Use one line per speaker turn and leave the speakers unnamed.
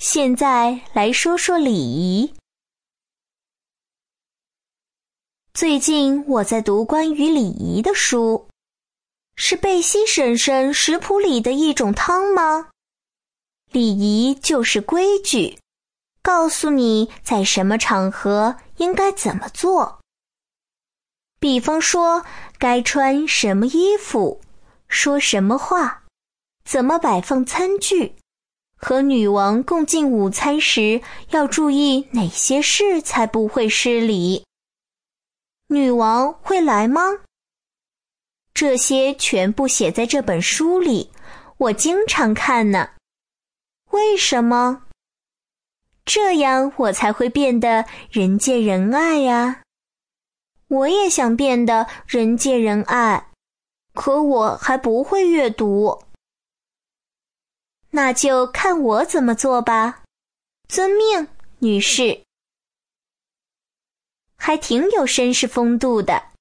现在来说说礼仪。最近我在读关于礼仪的书，是贝西婶婶食谱里的一种汤吗？礼仪就是规矩，告诉你在什么场合应该怎么做。比方说，该穿什么衣服，说什么话，怎么摆放餐具，和女王共进午餐时要注意哪些事才不会失礼。女王会来吗？这些全部写在这本书里，我经常看呢。为什么？这样我才会变得人见人爱呀。我也想变得人见人爱，可我还不会阅读。那就看我怎么做吧。遵命，女士。还挺有绅士风度的。